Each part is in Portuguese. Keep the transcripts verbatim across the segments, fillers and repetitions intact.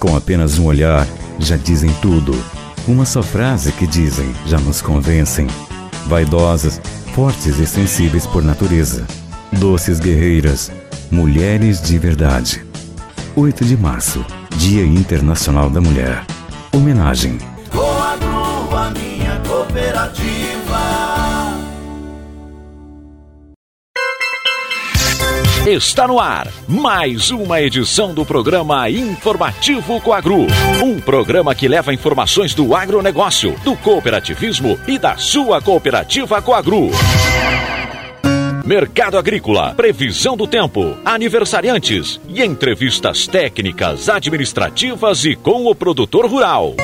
Com apenas um olhar, já dizem tudo. Uma só frase que dizem, já nos convencem. Vaidosas, fortes e sensíveis por natureza. Doces guerreiras, mulheres de verdade. oito de março, Dia Internacional da Mulher. Homenagem. Coagro, a minha cooperativa. Está no ar mais uma edição do programa Informativo Coagro. Um programa que leva informações do agronegócio, do cooperativismo e da sua cooperativa Coagro. Mercado agrícola, previsão do tempo, aniversariantes e entrevistas técnicas, administrativas e com o produtor rural.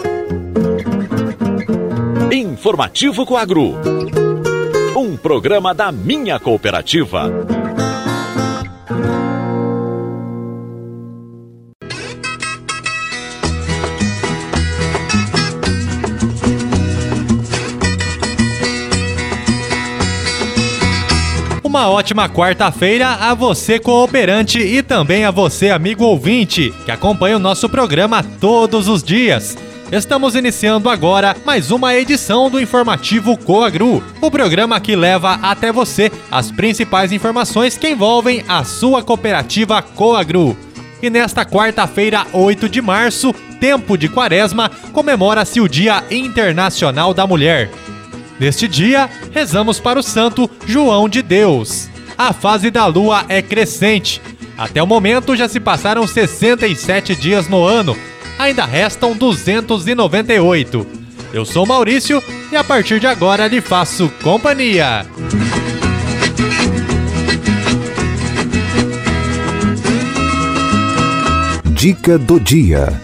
Informativo Coagro. Um programa da minha cooperativa. Uma ótima quarta-feira a você, cooperante, e também a você, amigo ouvinte, que acompanha o nosso programa todos os dias. Estamos iniciando agora mais uma edição do Informativo Coagro, o programa que leva até você as principais informações que envolvem a sua cooperativa Coagro. E nesta quarta-feira, oito de março, tempo de quaresma, comemora-se o Dia Internacional da Mulher. Neste dia, rezamos para o santo João de Deus. A fase da lua é crescente. Até o momento já se passaram sessenta e sete dias no ano. Ainda restam duzentos e noventa e oito. Eu sou Maurício e a partir de agora lhe faço companhia. Dica do dia.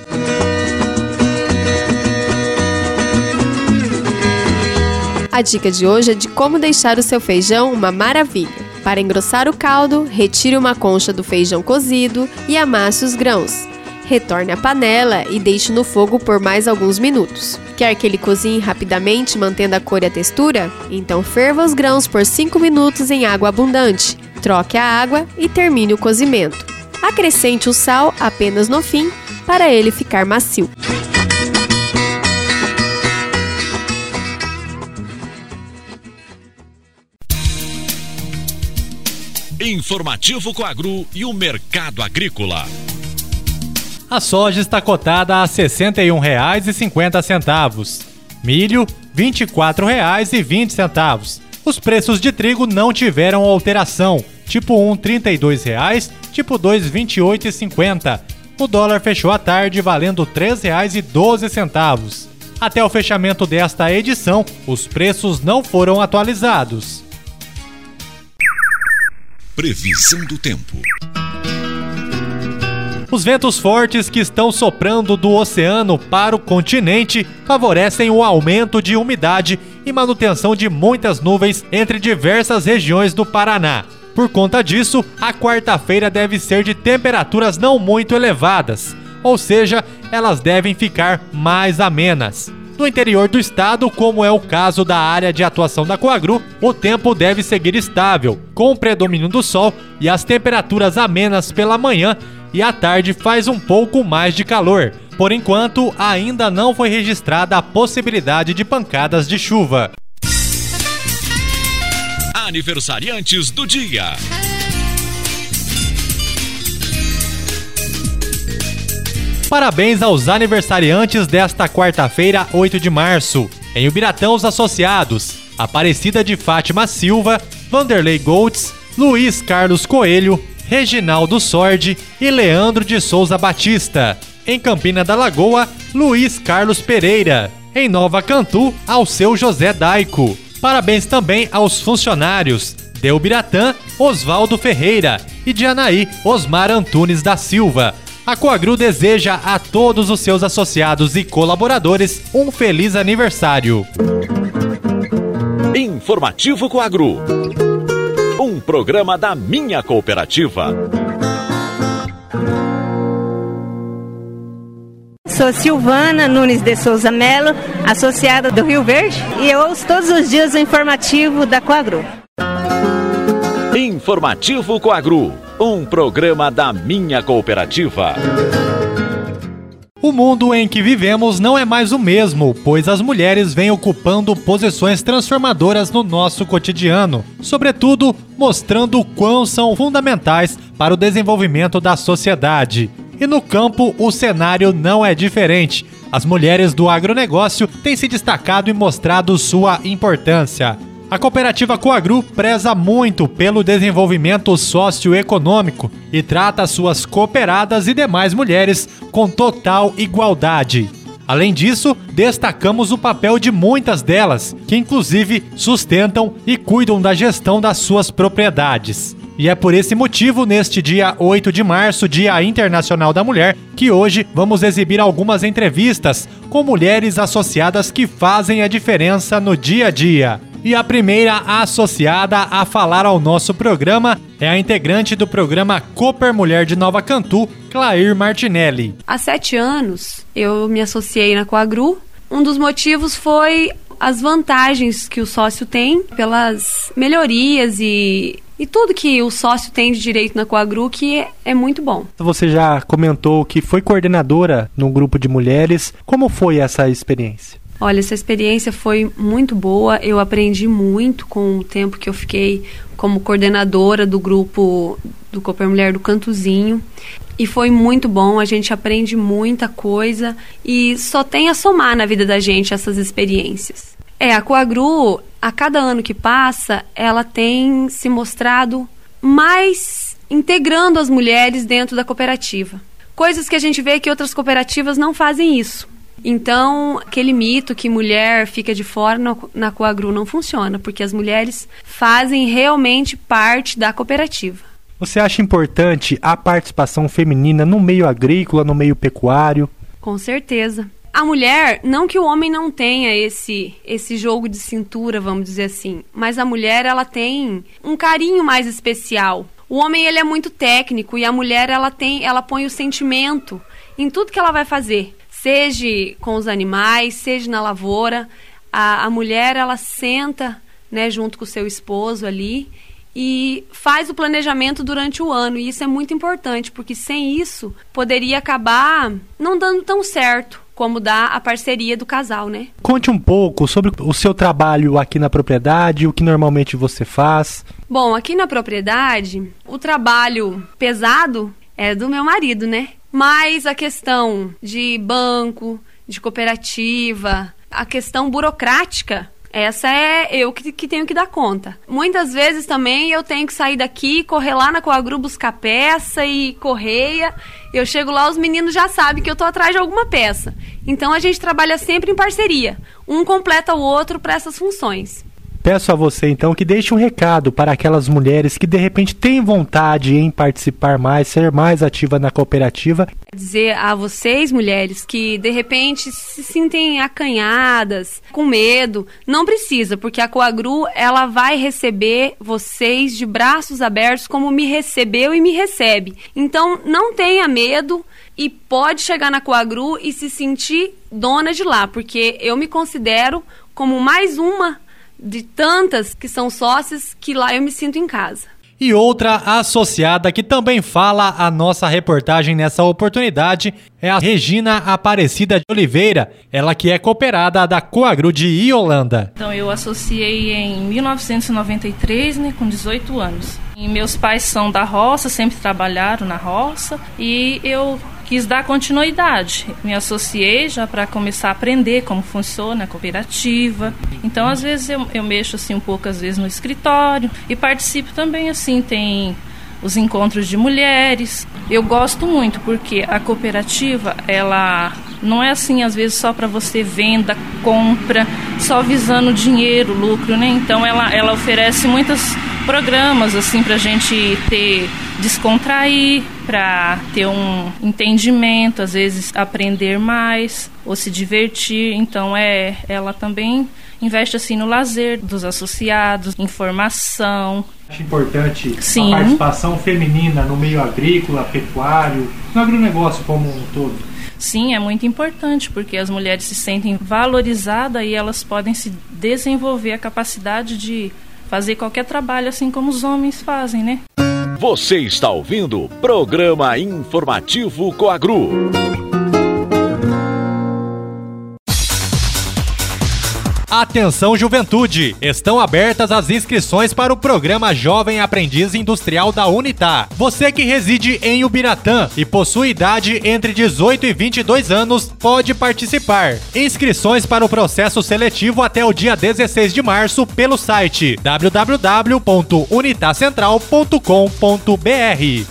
A dica de hoje é de como deixar o seu feijão uma maravilha. Para engrossar o caldo, retire uma concha do feijão cozido e amasse os grãos. Retorne à panela e deixe no fogo por mais alguns minutos. Quer que ele cozinhe rapidamente, mantendo a cor e a textura? Então ferva os grãos por cinco minutos em água abundante. Troque a água e termine o cozimento. Acrescente o sal apenas no fim, para ele ficar macio. Informativo Coagro e o mercado agrícola. A soja está cotada a sessenta e um reais e cinquenta centavos. Milho, vinte e quatro reais e vinte centavos. Os preços de trigo não tiveram alteração. Tipo um, trinta e dois reais, tipo dois, vinte e oito reais e cinquenta centavos. O dólar fechou a tarde valendo três reais e doze centavos. Até o fechamento desta edição, os preços não foram atualizados. Previsão do tempo. Os ventos fortes que estão soprando do oceano para o continente favorecem o aumento de umidade e manutenção de muitas nuvens entre diversas regiões do Paraná. Por conta disso, a quarta-feira deve ser de temperaturas não muito elevadas, ou seja, elas devem ficar mais amenas. No interior do estado, como é o caso da área de atuação da Coagro, o tempo deve seguir estável, com o predomínio do sol e as temperaturas amenas pela manhã, e à tarde faz um pouco mais de calor. Por enquanto, ainda não foi registrada a possibilidade de pancadas de chuva. Aniversariantes do dia. Parabéns aos aniversariantes desta quarta-feira, oito de março. Em Ubiratã, os associados: Aparecida de Fátima Silva, Vanderlei Goltz, Luiz Carlos Coelho, Reginaldo Sordi e Leandro de Souza Batista. Em Campina da Lagoa, Luiz Carlos Pereira. Em Nova Cantu, Alceu José Daico. Parabéns também aos funcionários de Ubiratã, Osvaldo Ferreira, e de Anaí, Osmar Antunes da Silva. A Coagro deseja a todos os seus associados e colaboradores um feliz aniversário. Informativo Coagro. Um programa da minha cooperativa. Sou Silvana Nunes de Souza Melo, associada do Rio Verde, e eu ouço todos os dias o informativo da Coagro. Informativo Coagro, um programa da minha cooperativa. O mundo em que vivemos não é mais o mesmo, pois as mulheres vêm ocupando posições transformadoras no nosso cotidiano, sobretudo mostrando o quão são fundamentais para o desenvolvimento da sociedade. E no campo, o cenário não é diferente. As mulheres do agronegócio têm se destacado e mostrado sua importância. A cooperativa Coagru preza muito pelo desenvolvimento socioeconômico e trata suas cooperadas e demais mulheres com total igualdade. Além disso, destacamos o papel de muitas delas, que inclusive sustentam e cuidam da gestão das suas propriedades. E é por esse motivo, neste dia oito de março, Dia Internacional da Mulher, que hoje vamos exibir algumas entrevistas com mulheres associadas que fazem a diferença no dia a dia. E a primeira associada a falar ao nosso programa é a integrante do programa Cooper Mulher de Nova Cantu, Clair Martinelli. Há sete anos eu me associei na Coagru. Um dos motivos foi as vantagens que o sócio tem pelas melhorias e, e tudo que o sócio tem de direito na Coagru, que é, é muito bom. Você já comentou que foi coordenadora num grupo de mulheres. Como foi essa experiência? Olha, essa experiência foi muito boa, eu aprendi muito com o tempo que eu fiquei como coordenadora do grupo do Cooper Mulher do Cantuzinho, e foi muito bom, a gente aprende muita coisa e só tem a somar na vida da gente essas experiências. É, a Coagru, a cada ano que passa, ela tem se mostrado mais integrando as mulheres dentro da cooperativa. Coisas que a gente vê que outras cooperativas não fazem isso. Então, aquele mito que mulher fica de fora na, na Coagru não funciona, porque as mulheres fazem realmente parte da cooperativa. Você acha importante a participação feminina no meio agrícola, no meio pecuário? Com certeza. A mulher, não que o homem não tenha esse, esse jogo de cintura, vamos dizer assim, mas a mulher, ela tem um carinho mais especial. O homem, ele é muito técnico e a mulher, ela tem, ela põe o sentimento em tudo que ela vai fazer. Seja com os animais, seja na lavoura, a, a mulher, ela senta, né, junto com o seu esposo ali e faz o planejamento durante o ano. E isso é muito importante, porque sem isso poderia acabar não dando tão certo como dá a parceria do casal, né? Conte um pouco sobre o seu trabalho aqui na propriedade, o que normalmente você faz. Bom, aqui na propriedade, o trabalho pesado é do meu marido, né? Mas a questão de banco, de cooperativa, a questão burocrática, essa é eu que, que tenho que dar conta. Muitas vezes também eu tenho que sair daqui, correr lá na Coagru, buscar peça e correia. Eu chego lá, os meninos já sabem que eu estou atrás de alguma peça. Então a gente trabalha sempre em parceria. Um completa o outro para essas funções. Peço a você, então, que deixe um recado para aquelas mulheres que, de repente, têm vontade em participar mais, ser mais ativa na cooperativa. Dizer a vocês, mulheres, que, de repente, se sentem acanhadas, com medo, não precisa, porque a Coagru, ela vai receber vocês de braços abertos, como me recebeu e me recebe. Então, não tenha medo e pode chegar na Coagru e se sentir dona de lá, porque eu me considero como mais uma de tantas que são sócias que lá eu me sinto em casa. E outra associada que também fala a nossa reportagem nessa oportunidade é a Regina Aparecida de Oliveira, ela que é cooperada da Coagru de Iolanda. Então eu associei em mil novecentos e noventa e três, né, com dezoito anos. E meus pais são da roça, sempre trabalharam na roça e eu quis dar continuidade. Me associei já para começar a aprender como funciona a cooperativa. Então, às vezes, eu, eu mexo assim um pouco, às vezes, no escritório e participo também, assim, tem os encontros de mulheres. Eu gosto muito porque a cooperativa, ela não é assim, às vezes, só para você venda, compra, só visando dinheiro, lucro, né? Então, ela, ela oferece muitos programas, assim, para a gente ter, descontrair, para ter um entendimento, às vezes aprender mais ou se divertir. Então é, ela também investe assim no lazer dos associados, informação. Acho importante Sim. a participação feminina no meio agrícola, pecuário, no agronegócio como um todo. Sim, é muito importante, porque as mulheres se sentem valorizadas e elas podem se desenvolver a capacidade de fazer qualquer trabalho assim como os homens fazem, né? Você está ouvindo o Programa Informativo Coagru. Atenção, juventude! Estão abertas as inscrições para o programa Jovem Aprendiz Industrial da Unitá. Você que reside em Ubiratã e possui idade entre dezoito e vinte e dois anos, pode participar. Inscrições para o processo seletivo até o dia dezesseis de março pelo site w w w ponto unitacentral ponto com ponto b r.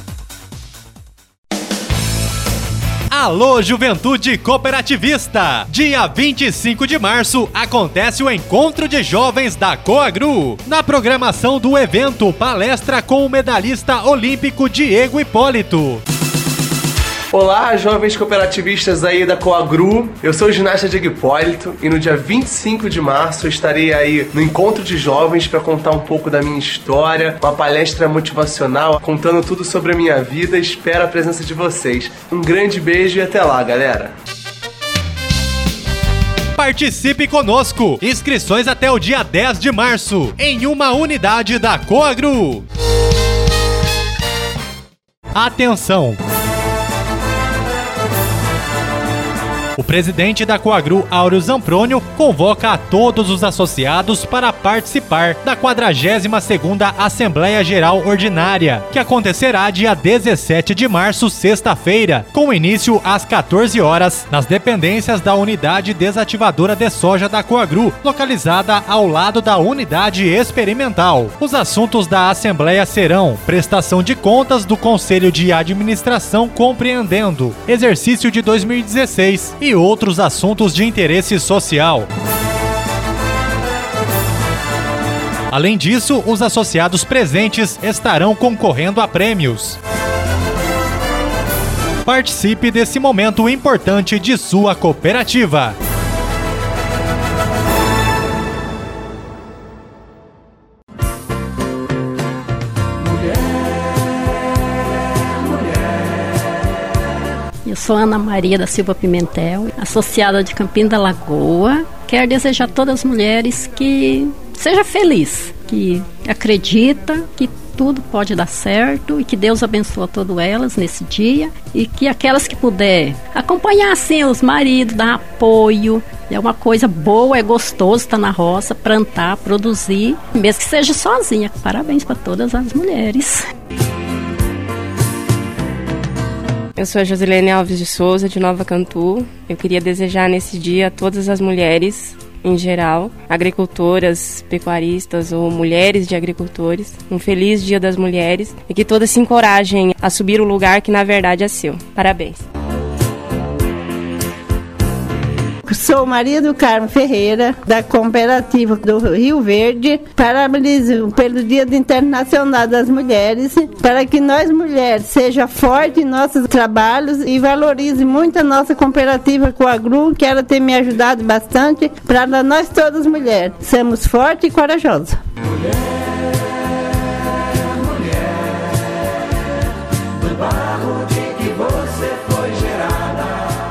Alô, Juventude Cooperativista! Dia vinte e cinco de março acontece o Encontro de Jovens da Coagru. Na programação do evento, palestra com o medalhista olímpico Diego Hipólito. Olá, jovens cooperativistas aí da Coagru. Eu sou o ginasta Diego Hipólito e no dia vinte e cinco de março eu estarei aí no Encontro de Jovens para contar um pouco da minha história, uma palestra motivacional, contando tudo sobre a minha vida. Espero a presença de vocês. Um grande beijo e até lá, galera! Participe conosco! Inscrições até o dia dez de março, em uma unidade da Coagru. Atenção! O presidente da Coagru, Áureo Zamprônio, convoca a todos os associados para participar da quadragésima segunda Assembleia Geral Ordinária, que acontecerá dia dezessete de março, sexta-feira, com início às quatorze horas, nas dependências da Unidade Desativadora de Soja da Coagru, localizada ao lado da Unidade Experimental. Os assuntos da Assembleia serão prestação de contas do Conselho de Administração Compreendendo, exercício de dois mil e dezesseis, e outros assuntos de interesse social. Além disso, os associados presentes estarão concorrendo a prêmios. Participe desse momento importante de sua cooperativa. Eu sou Ana Maria da Silva Pimentel, associada de Campina da Lagoa. Quero desejar a todas as mulheres que seja feliz, que acredita que tudo pode dar certo e que Deus abençoe todas elas nesse dia e que aquelas que puder acompanhar assim os maridos, dar apoio. É uma coisa boa, é gostoso estar na roça, plantar, produzir, mesmo que seja sozinha. Parabéns para todas as mulheres. Eu sou a Josilene Alves de Souza, de Nova Cantu. Eu queria desejar nesse dia a todas as mulheres, em geral, agricultoras, pecuaristas ou mulheres de agricultores, um feliz Dia das Mulheres e que todas se encorajem a subir o lugar que na verdade é seu. Parabéns! Sou Maria do Carmo Ferreira, da Cooperativa do Rio Verde. Parabenizo pelo Dia Internacional das Mulheres, para que nós mulheres seja forte em nossos trabalhos e valorize muito a nossa cooperativa Coagru, que ela tem me ajudado bastante, para nós todas mulheres sermos fortes e corajosas. Mulher, mulher, do barro de que você foi gerada.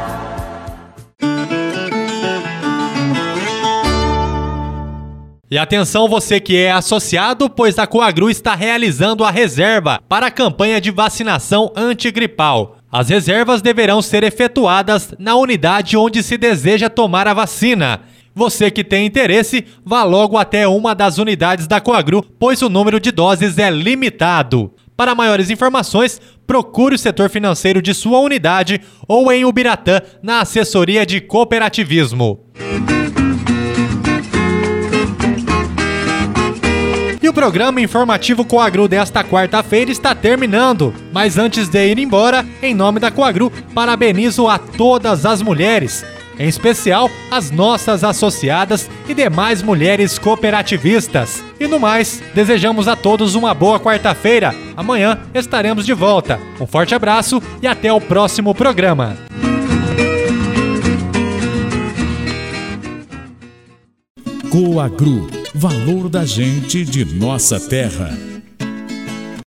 E atenção você que é associado, pois a Coagru está realizando a reserva para a campanha de vacinação antigripal. As reservas deverão ser efetuadas na unidade onde se deseja tomar a vacina. Você que tem interesse, vá logo até uma das unidades da Coagru, pois o número de doses é limitado. Para maiores informações, procure o setor financeiro de sua unidade ou em Ubiratã, na assessoria de cooperativismo. E o programa informativo Coagru desta quarta-feira está terminando. Mas antes de ir embora, em nome da Coagru, parabenizo a todas as mulheres, em especial as nossas associadas e demais mulheres cooperativistas. E no mais, desejamos a todos uma boa quarta-feira. Amanhã estaremos de volta. Um forte abraço e até o próximo programa. Coagru, valor da gente de nossa terra.